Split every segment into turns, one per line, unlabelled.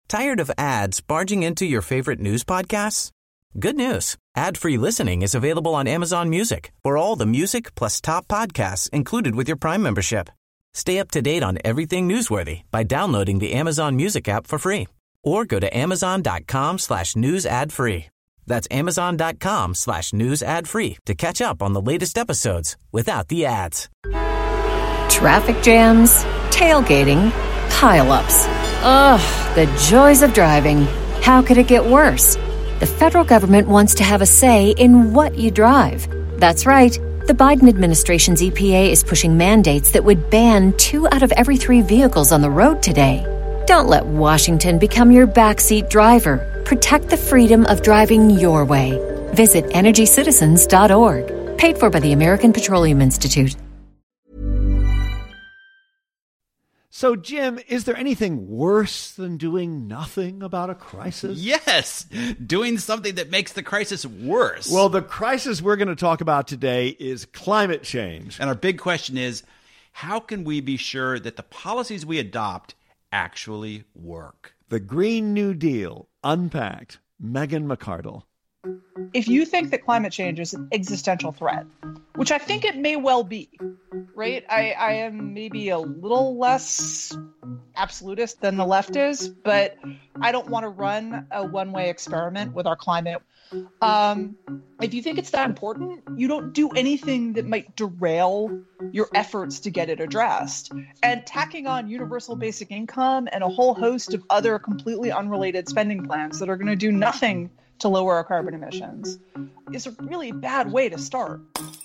Tired of ads barging into your favorite news podcasts? Good news. Ad-free listening is available on Amazon Music for all the music plus top podcasts included with your Prime membership. Stay up to date on everything newsworthy by downloading the Amazon Music app for free or go to amazon.com/news ad free. That's amazon.com/news ad free to catch up on the latest episodes without the ads.
Traffic jams, tailgating, pileups. Ugh, the joys of driving. How could it get worse? The federal government wants to have a say in what you drive. That's right. The Biden administration's EPA is pushing mandates that would ban 2 out of every 3 vehicles on the road today. Don't let Washington become your backseat driver. Protect the freedom of driving your way. Visit EnergyCitizens.org. Paid for by the American Petroleum Institute.
So, Jim, is there anything worse than doing nothing about a crisis?
Yes, doing something that makes the crisis worse.
Well, the crisis we're going to talk about today is climate change.
And our big question is, how can we be sure that the policies we adopt actually work?
The Green New Deal, unpacked. Megan McArdle.
If you think that climate change is an existential threat, which I think it may well be, right? I am maybe a little less absolutist than the left is, but I don't want to run a one-way experiment with our climate. If you think it's that important, you don't do anything that might derail your efforts to get it addressed. And tacking on universal basic income and a whole host of other completely unrelated spending plans that are going to do nothing to lower our carbon emissions is a really bad way to start.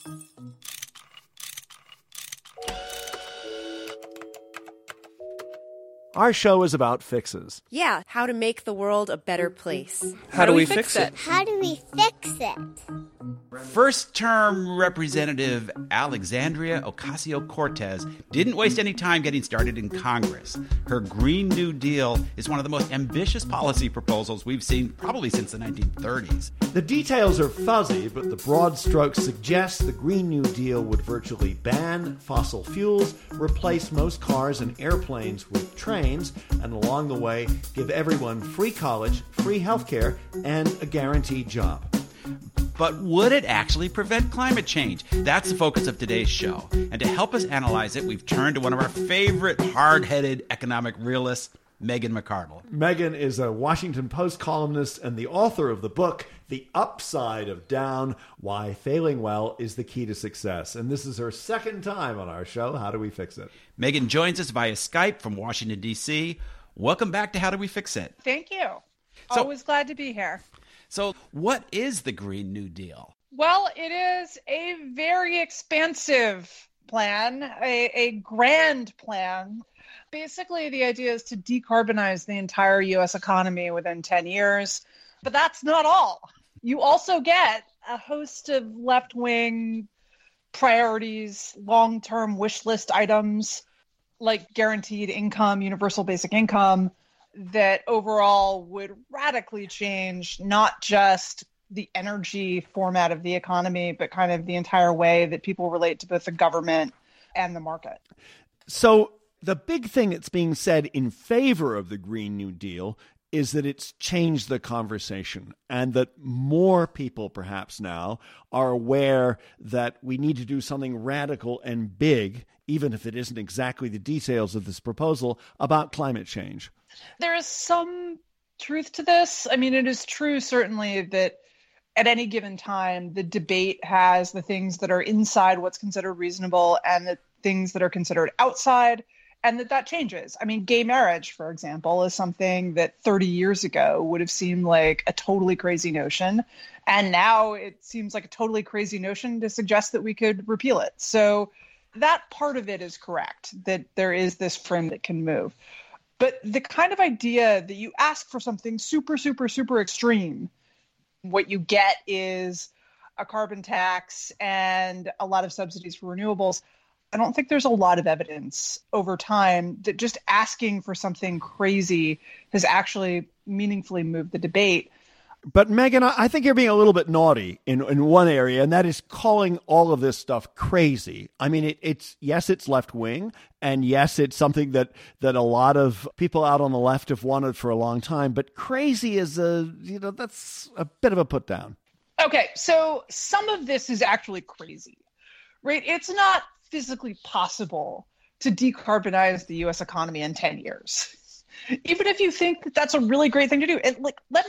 Our show is about fixes.
Yeah, how to make the world a better place.
How do we fix it?
How do we fix it?
First-term Representative Alexandria Ocasio-Cortez didn't waste any time getting started in Congress. Her Green New Deal is one of the most ambitious policy proposals we've seen probably since the 1930s.
The details are fuzzy, but the broad strokes suggest the Green New Deal would virtually ban fossil fuels, replace most cars and airplanes with trains, and along the way, give everyone free college, free healthcare, and a guaranteed job.
But would it actually prevent climate change? That's the focus of today's show. And to help us analyze it, we've turned to one of our favorite hard-headed economic realists, Megan McArdle.
Megan is a Washington Post columnist and the author of the book, The Upside of Down, Why Failing Well is the Key to Success. And this is her second time on our show, How Do We Fix It?
Megan joins us via Skype from Washington, D.C. Welcome back to How Do We Fix It?
Thank you. Always glad to be here.
So what is the Green New Deal?
Well, it is a very expansive plan, a grand plan. Basically, the idea is to decarbonize the entire U.S. economy within 10 years. But that's not all. You also get a host of left-wing priorities, long-term wish list items like guaranteed income, universal basic income, that overall would radically change not just the energy format of the economy, but kind of the entire way that people relate to both the government and the market.
So the big thing that's being said in favor of the Green New Deal is that it's changed the conversation and that more people perhaps now are aware that we need to do something radical and big, even if it isn't exactly the details of this proposal, about climate change.
There is some truth to this. I mean, it is true, certainly, that at any given time, the debate has the things that are inside what's considered reasonable and the things that are considered outside, and that changes. I mean, gay marriage, for example, is something that 30 years ago would have seemed like a totally crazy notion. And now it seems like a totally crazy notion to suggest that we could repeal it. So that part of it is correct, that there is this frame that can move. But the kind of idea that you ask for something super, super, super extreme, what you get is a carbon tax and a lot of subsidies for renewables. I don't think there's a lot of evidence over time that just asking for something crazy has actually meaningfully moved the debate.
But Megan, I think you're being a little bit naughty in one area, and that is calling all of this stuff crazy. I mean, it's left wing, and yes, it's something that a lot of people out on the left have wanted for a long time. But crazy is that's a bit of a put down.
Okay, so some of this is actually crazy, right? It's not physically possible to decarbonize the U.S. economy in 10 years. Even if you think that that's a really great thing to do. And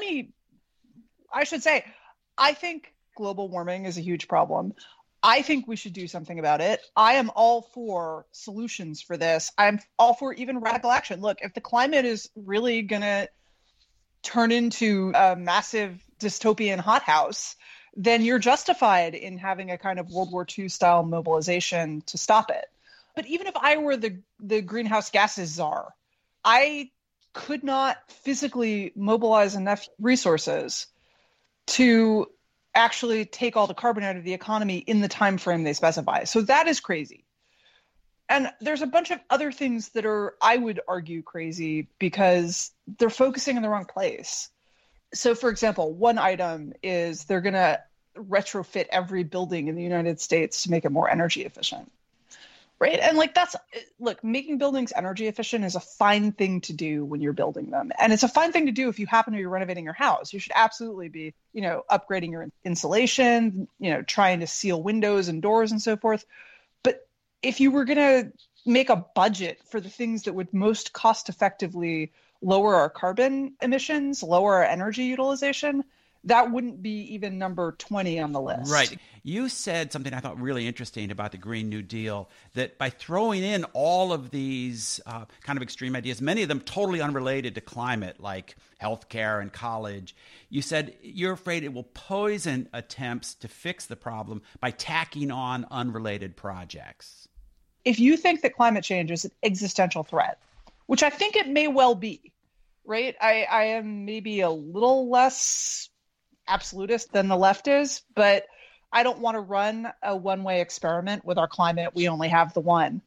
I should say, I think global warming is a huge problem. I think we should do something about it. I am all for solutions for this. I'm all for even radical action. Look, if the climate is really going to turn into a massive dystopian hothouse, then you're justified in having a kind of World War II style mobilization to stop it. But even if I were the greenhouse gases czar, I could not physically mobilize enough resources to actually take all the carbon out of the economy in the time frame they specify. So that is crazy. And there's a bunch of other things that are, I would argue, crazy because they're focusing in the wrong place. So, for example, one item is they're going to retrofit every building in the United States to make it more energy efficient. Right. And making buildings energy efficient is a fine thing to do when you're building them. And it's a fine thing to do if you happen to be renovating your house. You should absolutely be, upgrading your insulation, trying to seal windows and doors and so forth. But if you were going to make a budget for the things that would most cost effectively lower our carbon emissions, lower our energy utilization, that wouldn't be even number 20 on the list.
Right. You said something I thought really interesting about the Green New Deal, that by throwing in all of these kind of extreme ideas, many of them totally unrelated to climate, like healthcare and college, you said you're afraid it will poison attempts to fix the problem by tacking on unrelated projects.
If you think that climate change is an existential threat, which I think it may well be, right? I am maybe a little less absolutist than the left is, but I don't want to run a one-way experiment with our climate. We only have the one.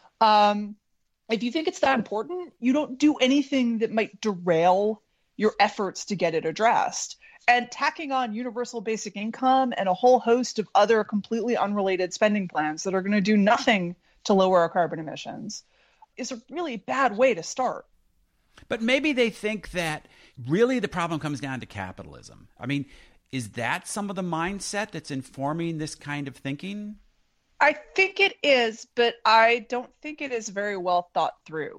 If you think it's that important, you don't do anything that might derail your efforts to get it addressed. And tacking on universal basic income and a whole host of other completely unrelated spending plans that are going to do nothing to lower our carbon emissions is a really bad way to start.
But maybe they think that really the problem comes down to capitalism. I mean, is that some of the mindset that's informing this kind of thinking?
I think it is, but I don't think it is very well thought through.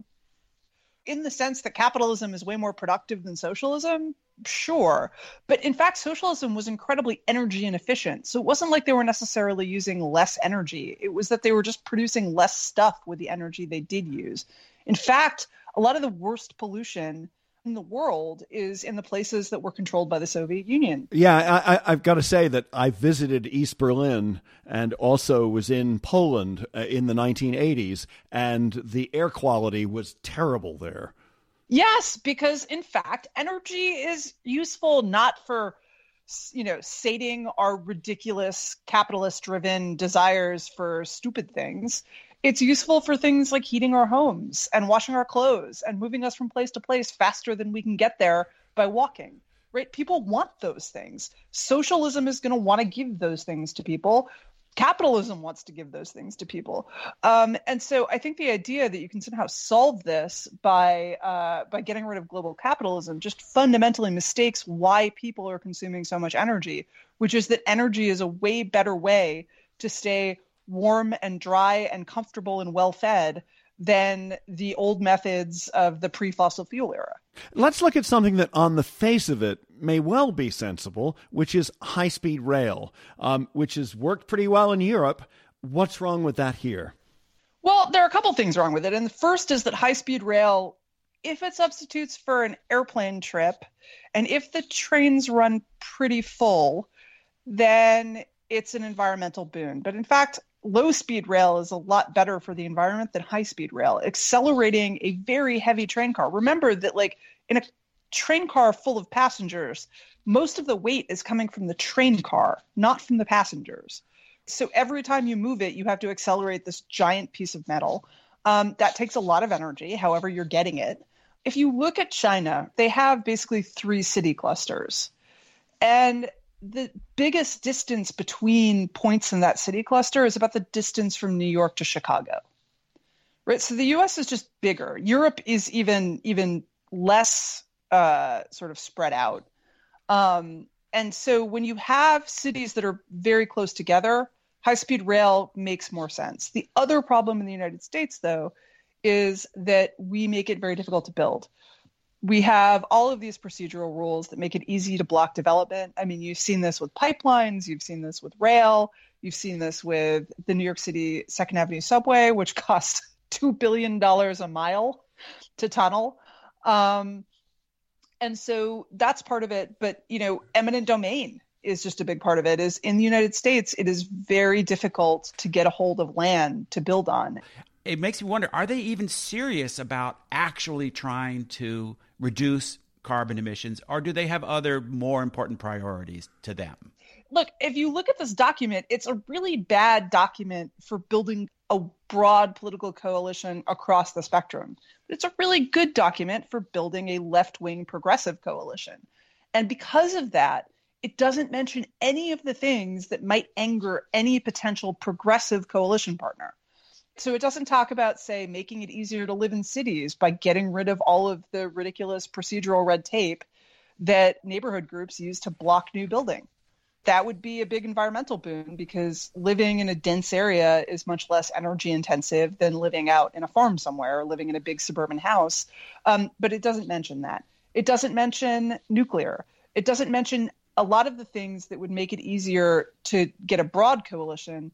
In the sense that capitalism is way more productive than socialism, sure. But in fact, socialism was incredibly energy inefficient. So it wasn't like they were necessarily using less energy. It was that they were just producing less stuff with the energy they did use. In fact, a lot of the worst pollution in the world is in the places that were controlled by the Soviet Union.
Yeah, I've got to say that I visited East Berlin and also was in Poland in the 1980s, and the air quality was terrible there.
Yes, because in fact, energy is useful not for, sating our ridiculous capitalist-driven desires for stupid things. It's useful for things like heating our homes and washing our clothes and moving us from place to place faster than we can get there by walking, right? People want those things. Socialism is going to want to give those things to people. Capitalism wants to give those things to people. And so I think the idea that you can somehow solve this by getting rid of global capitalism just fundamentally mistakes why people are consuming so much energy, which is that energy is a way better way to stay warm and dry and comfortable and well-fed than the old methods of the pre-fossil fuel era.
Let's look at something that on the face of it may well be sensible, which is high-speed rail, which has worked pretty well in Europe. What's wrong with that here?
Well, there are a couple things wrong with it. And the first is that high-speed rail, if it substitutes for an airplane trip, and if the trains run pretty full, then it's an environmental boon. But in fact, low-speed rail is a lot better for the environment than high-speed rail. Accelerating a very heavy train car. Remember that, in a train car full of passengers, most of the weight is coming from the train car, not from the passengers. So every time you move it, you have to accelerate this giant piece of metal. That takes a lot of energy, however you're getting it. If you look at China, they have basically 3 city clusters. And the biggest distance between points in that city cluster is about the distance from New York to Chicago. Right. So the US is just bigger. Europe is even less sort of spread out. And so when you have cities that are very close together, high-speed rail makes more sense. The other problem in the United States, though, is that we make it very difficult to build. We have all of these procedural rules that make it easy to block development. I mean, you've seen this with pipelines, you've seen this with rail, you've seen this with the New York City Second Avenue subway, which cost $2 billion a mile to tunnel. And so that's part of it. But, eminent domain is just a big part of it. Is in the United States, it is very difficult to get a hold of land to build on.
It makes me wonder, are they even serious about actually trying to reduce carbon emissions, or do they have other more important priorities to them?
Look, if you look at this document, it's a really bad document for building a broad political coalition across the spectrum. But it's a really good document for building a left-wing progressive coalition. And because of that, it doesn't mention any of the things that might anger any potential progressive coalition partner. So it doesn't talk about, say, making it easier to live in cities by getting rid of all of the ridiculous procedural red tape that neighborhood groups use to block new building. That would be a big environmental boon because living in a dense area is much less energy intensive than living out in a farm somewhere or living in a big suburban house. But it doesn't mention that. It doesn't mention nuclear. It doesn't mention a lot of the things that would make it easier to get a broad coalition.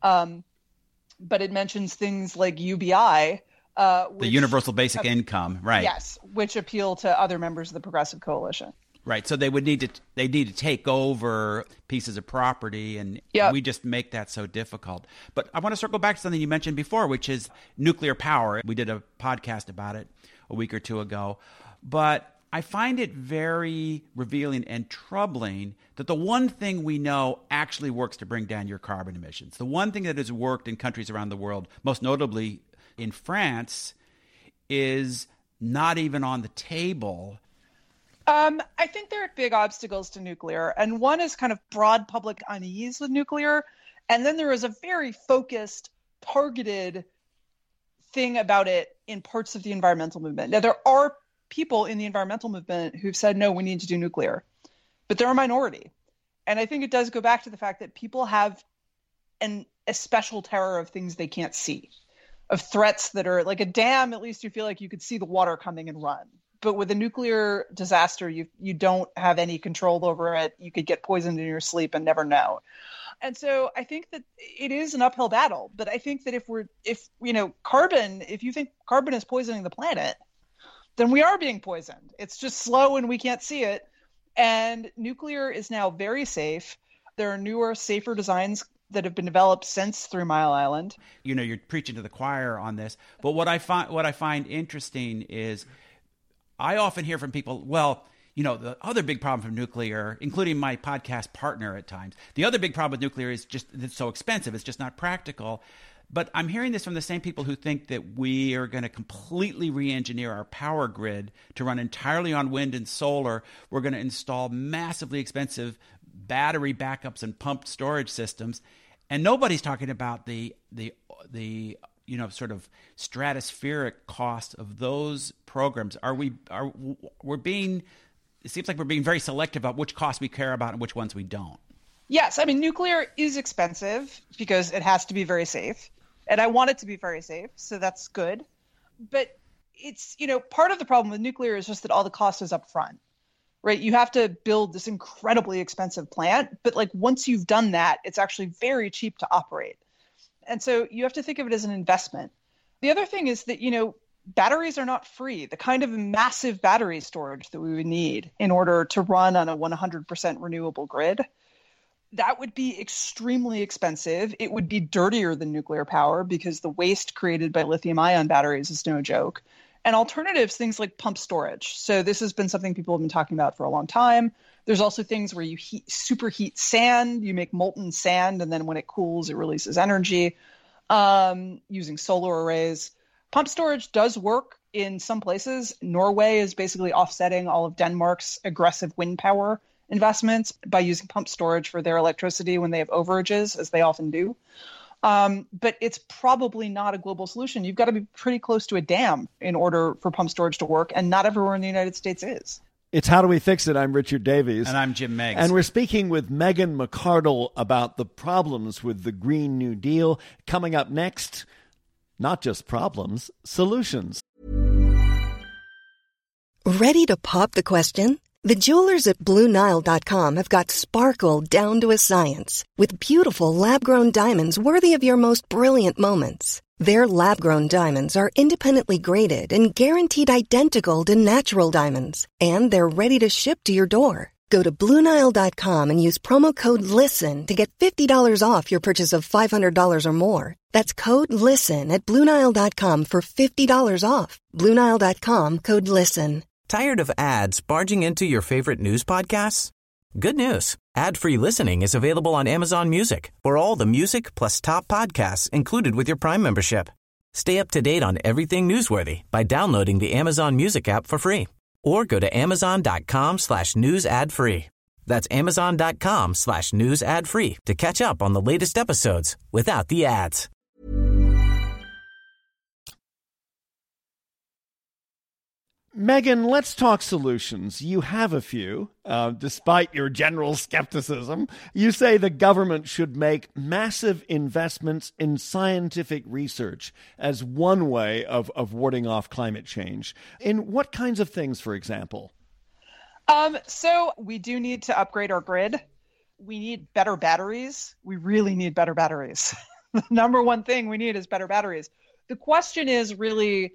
But it mentions things like UBI.
The Universal Basic Income, right.
Yes, which appeal to other members of the Progressive Coalition.
Right. So they need to take over pieces of property, and we just make that so difficult. But I want to circle back to something you mentioned before, which is nuclear power. We did a podcast about it a week or two ago. But I find it very revealing and troubling that the one thing we know actually works to bring down your carbon emissions, the one thing that has worked in countries around the world, most notably in France, is not even on the table.
I think there are big obstacles to nuclear, and one is kind of broad public unease with nuclear, and then there is a very focused, targeted thing about it in parts of the environmental movement. Now, there are people in the environmental movement who've said, no, we need to do nuclear, but they're a minority. And I think it does go back to the fact that people have a special terror of things they can't see, of threats that are like a dam. At least you feel like you could see the water coming and run. But with a nuclear disaster, you don't have any control over it. You could get poisoned in your sleep and never know. And so I think that it is an uphill battle. But I think that if you think carbon is poisoning the planet, then we are being poisoned. It's just slow and we can't see it. And nuclear is now very safe. There are newer, safer designs that have been developed since 3 Mile Island.
You're preaching to the choir on this. But what I find interesting is I often hear from people, the other big problem from nuclear, including my podcast partner at times, the other big problem with nuclear is just it's so expensive. It's just not practical. But I'm hearing this from the same people who think that we are going to completely re-engineer our power grid to run entirely on wind and solar. We're going to install massively expensive battery backups and pumped storage systems. And nobody's talking about the sort of stratospheric cost of those programs. It seems like we're being very selective about which costs we care about and which ones we don't.
Yes. I mean, nuclear is expensive because it has to be very safe. And I want it to be very safe. So that's good. But it's, part of the problem with nuclear is just that all the cost is up front, right? You have to build this incredibly expensive plant. But once you've done that, it's actually very cheap to operate. And so you have to think of it as an investment. The other thing is that, batteries are not free. The kind of massive battery storage that we would need in order to run on a 100% renewable grid, that would be extremely expensive. It would be dirtier than nuclear power because the waste created by lithium-ion batteries is no joke. And alternatives, things like pump storage. So this has been something people have been talking about for a long time. There's also things where you superheat sand, you make molten sand, and then when it cools, it releases energy using solar arrays. Pump storage does work in some places. Norway is basically offsetting all of Denmark's aggressive wind power investments by using pump storage for their electricity when they have overages, as they often do. But it's probably not a global solution. You've got to be pretty close to a dam in order for pump storage to work, and not everywhere in the United States is.
It's How Do We Fix It? I'm Richard Davies.
And I'm Jim Meigs.
And we're speaking with Megan McArdle about the problems with the Green New Deal. Coming up next, not just problems, solutions.
Ready to pop the question? The jewelers at BlueNile.com have got sparkle down to a science with beautiful lab-grown diamonds worthy of your most brilliant moments. Their lab-grown diamonds are independently graded and guaranteed identical to natural diamonds, and they're ready to ship to your door. Go to BlueNile.com and use promo code LISTEN to get $50 off your purchase of $500 or more. That's code LISTEN at BlueNile.com for $50 off. BlueNile.com, code LISTEN.
Tired of ads barging into your favorite news podcasts? Good news. Ad-free listening is available on Amazon Music for all the music plus top podcasts included with your Prime membership. Stay up to date on everything newsworthy by downloading the Amazon Music app for free or go to amazon.com/news ad free. That's amazon.com/news ad free to catch up on the latest episodes without the ads.
Megan, let's talk solutions. You have a few, despite your general skepticism. You say the government should make massive investments in scientific research as one way of warding off climate change. In what kinds of things, for example?
So we do need to upgrade our grid. We need better batteries. We really need better batteries. The number one thing we need is better batteries. The question is really,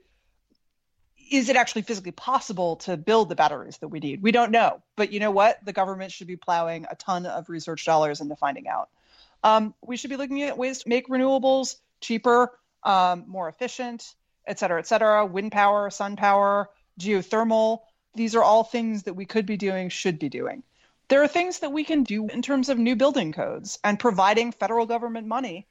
is it actually physically possible to build the batteries that we need? We don't know. But you know what? The government should be plowing a ton of research dollars into finding out. We should be looking at ways to make renewables cheaper, more efficient, et cetera, wind power, sun power, geothermal. These are all things that we could be doing, should be doing. There are things that we can do in terms of new building codes and providing federal government money.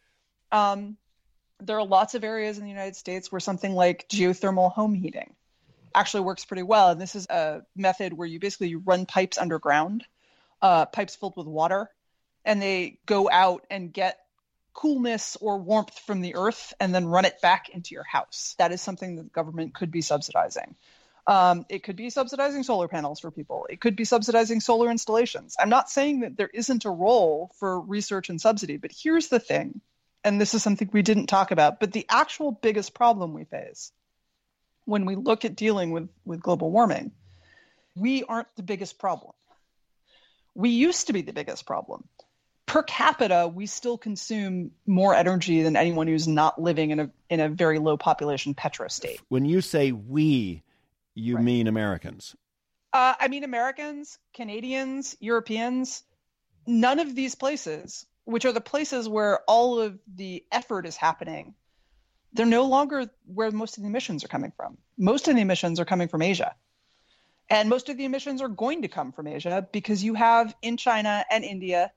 There are lots of areas in the United States where something like geothermal home heating actually works pretty well. And this is a method where you run pipes underground, pipes filled with water, and they go out and get coolness or warmth from the earth and then run it back into your house. That is something that the government could be subsidizing. It could be subsidizing solar panels for people. It could be subsidizing solar installations. I'm not saying that there isn't a role for research and subsidy, but here's the thing, and this is something we didn't talk about, but the actual biggest problem we face when we look at dealing with global warming, we aren't the biggest problem. We used to be the biggest problem. Per capita, we still consume more energy than anyone who's not living in a very low population petrostate.
When you say we, you
Right.
mean Americans?
I mean Americans, Canadians, Europeans, none of these places, which are the places where all of the effort is happening, they're no longer where most of the emissions are coming from. Most of the emissions are coming from Asia. And most of the emissions are going to come from Asia because you have in China and India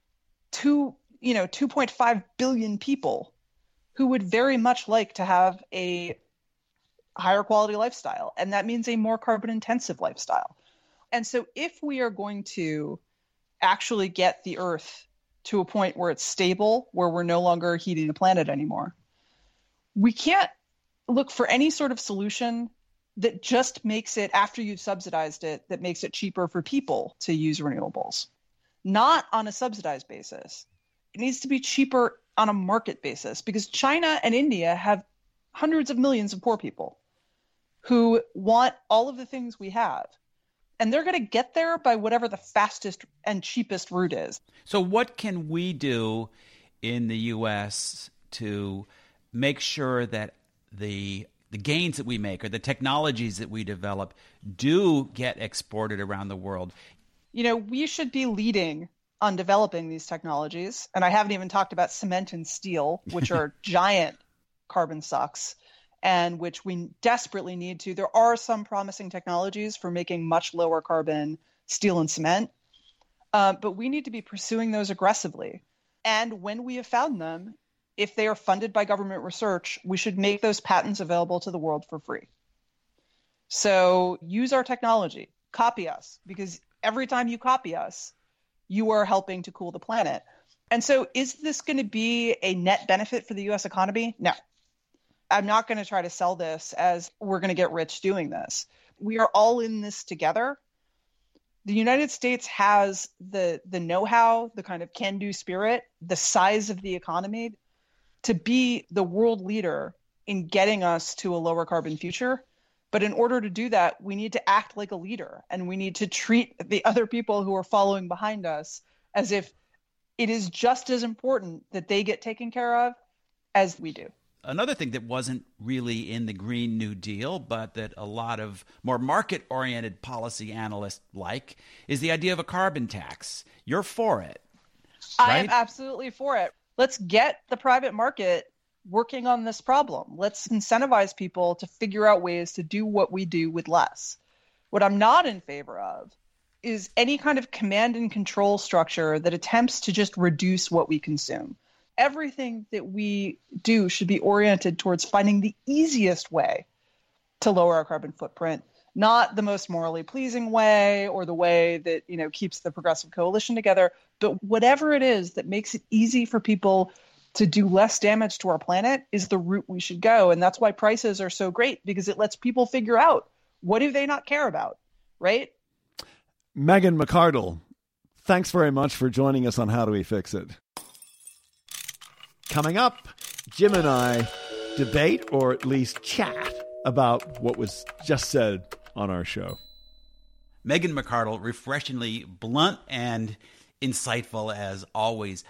2.5 billion people who would very much like to have a higher quality lifestyle. And that means a more carbon intensive lifestyle. And so if we are going to actually get the Earth to a point where it's stable, where we're no longer heating the planet anymore, we can't look for any sort of solution that just makes it, after you've subsidized it, that makes it cheaper for people to use renewables. Not on a subsidized basis. It needs to be cheaper on a market basis because China and India have hundreds of millions of poor people who want all of the things we have. And they're going to get there by whatever the fastest and cheapest route is.
So what can we do in the U.S. to make sure that the gains that we make or the technologies that we develop do get exported around the world?
You know, we should be leading on developing these technologies. And I haven't even talked about cement and steel, which are giant carbon sucks and which we desperately need to. There are some promising technologies for making much lower carbon steel and cement, but we need to be pursuing those aggressively. And when we have found them, if they are funded by government research, we should make those patents available to the world for free. So use our technology. copy us, because every time you copy us, you are helping to cool the planet. And so is this going to be a net benefit for the U.S. economy? No. I'm not going to try to sell this as we're going to get rich doing this. We are all in this together. The United States has the know-how, the kind of can-do spirit, the size of the economy to be the world leader in getting us to a lower carbon future. But in order to do that, we need to act like a leader, and we need to treat the other people who are following behind us as if it is just as important that they get taken care of as we do.
Another thing that wasn't really in the Green New Deal, but that a lot of more market-oriented policy analysts like, is the idea of a carbon tax. You're for it, right?
I am absolutely for it. Let's get the private market working on this problem. Let's incentivize people to figure out ways to do what we do with less. What I'm not in favor of is any kind of command and control structure that attempts to just reduce what we consume. Everything that we do should be oriented towards finding the easiest way to lower our carbon footprint, not the most morally pleasing way or the way that, keeps the progressive coalition together, but whatever it is that makes it easy for people to do less damage to our planet is the route we should go. And that's why prices are so great, because it lets people figure out, what do they not care about, right?
Megan McArdle, thanks very much for joining us on How Do We Fix It? Coming up, Jim and I debate, or at least chat, about what was just said on our show.
Megan McArdle, refreshingly blunt and insightful as always.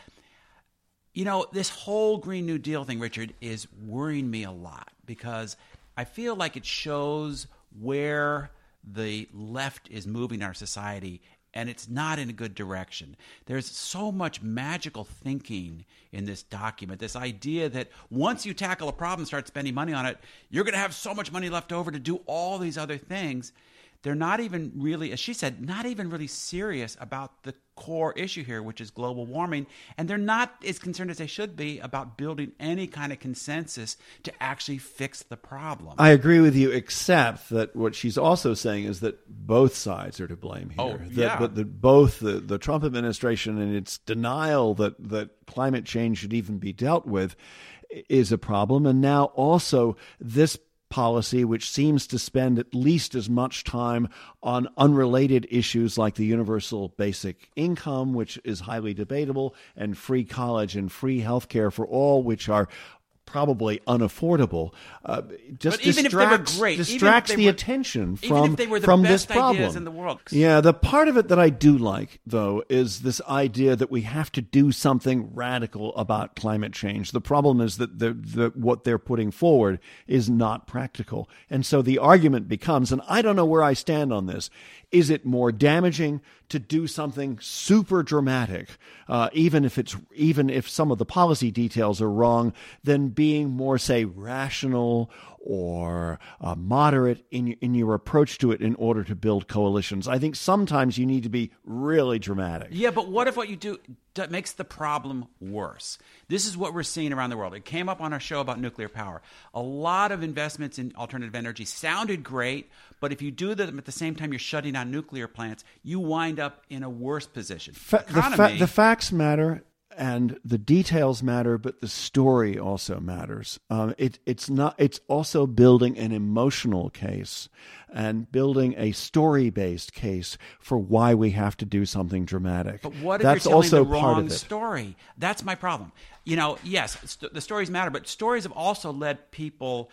This whole Green New Deal thing, Richard, is worrying me a lot, because I feel like it shows where the left is moving our society, and it's not in a good direction. There's so much magical thinking in this document, this idea that once you tackle a problem, start spending money on it, you're going to have so much money left over to do all these other things. They're not even really, as she said, not even really serious about the core issue here, which is global warming. And they're not as concerned as they should be about building any kind of consensus to actually fix the problem.
I agree with you, except that what she's also saying is that both sides are to blame here. Both the Trump administration and its denial that climate change should even be dealt with is a problem. And now also this policy, which seems to spend at least as much time on unrelated issues like the universal basic income, which is highly debatable, and free college and free health care for all, which are probably unaffordable, just distracts the attention from this problem.
In the world.
Yeah, the part of it that I do like, though, is this idea that we have to do something radical about climate change. The problem is that what they're putting forward is not practical. And so the argument becomes, and I don't know where I stand on this, is it more damaging to do something super dramatic, even if some of the policy details are wrong, than being more, say, rational or moderate in your approach to it in order to build coalitions? I think sometimes you need to be really dramatic.
Yeah, but what if what you do makes the problem worse? This is what we're seeing around the world. It came up on our show about nuclear power. A lot of investments in alternative energy sounded great, but if you do them at the same time you're shutting down nuclear plants, you wind up in a worse position.
The facts matter and the details matter, but the story also matters. It's also building an emotional case and building a story-based case for why we have to do something dramatic.
But what if
That's
you're telling
also
the
part
wrong
of it.
story? That's my problem. Yes, the stories matter, but stories have also led people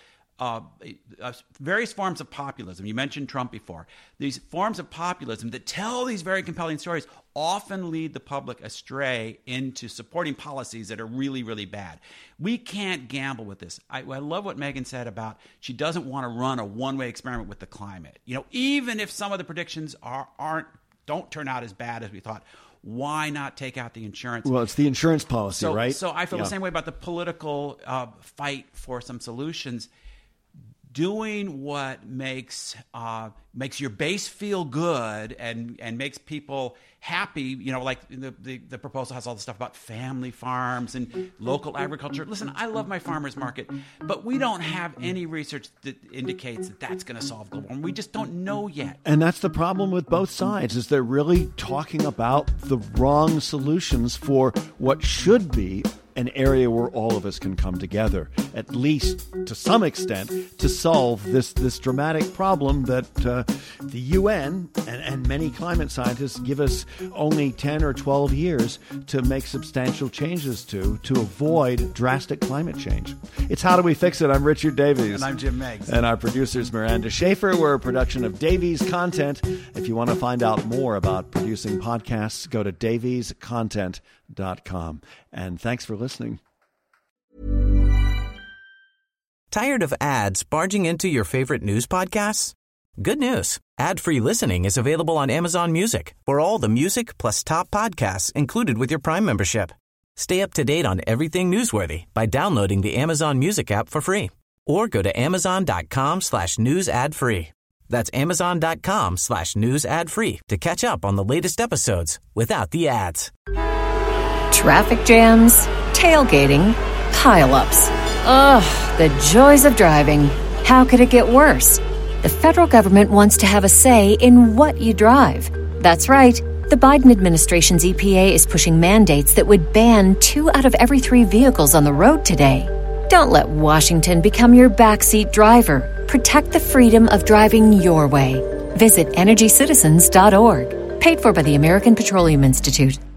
various forms of populism. You mentioned Trump before. These forms of populism that tell these very compelling stories often lead the public astray into supporting policies that are really, really bad. We can't gamble with this. I love what Megan said about she doesn't want to run a one-way experiment with the climate. Even if some of the predictions don't turn out as bad as we thought, why not take out the insurance?
Well, it's the insurance policy, right?
So I feel the same way about the political fight for some solutions. doing what makes your base feel good and makes people happy. You know, like the proposal has all the stuff about family farms and local agriculture. Listen, I love my farmers market, but we don't have any research that indicates that that's going to solve global warming. We just don't know yet.
And that's the problem with both sides, is they're really talking about the wrong solutions for what should be an area where all of us can come together, at least to some extent, to solve this dramatic problem that the UN and many climate scientists give us only 10 or 12 years to make substantial changes to avoid drastic climate change. It's How Do We Fix It? I'm Richard Davies.
And I'm Jim Meigs.
And our producer's Miranda Schaefer. We're a production of Davies Content. If you want to find out more about producing podcasts, go to daviescontent.com. And thanks for listening.
Tired of ads barging into your favorite news podcasts? Good news. Ad-free listening is available on Amazon Music for all the music plus top podcasts included with your Prime membership. Stay up to date on everything newsworthy by downloading the Amazon Music app for free or go to amazon.com/news ad free. That's amazon.com/news ad free to catch up on the latest episodes without the ads.
Traffic jams, tailgating, pile-ups. Ugh, the joys of driving. How could it get worse? The federal government wants to have a say in what you drive. That's right. The Biden administration's EPA is pushing mandates that would ban 2 out of every 3 vehicles on the road today. Don't let Washington become your backseat driver. Protect the freedom of driving your way. Visit EnergyCitizens.org. Paid for by the American Petroleum Institute.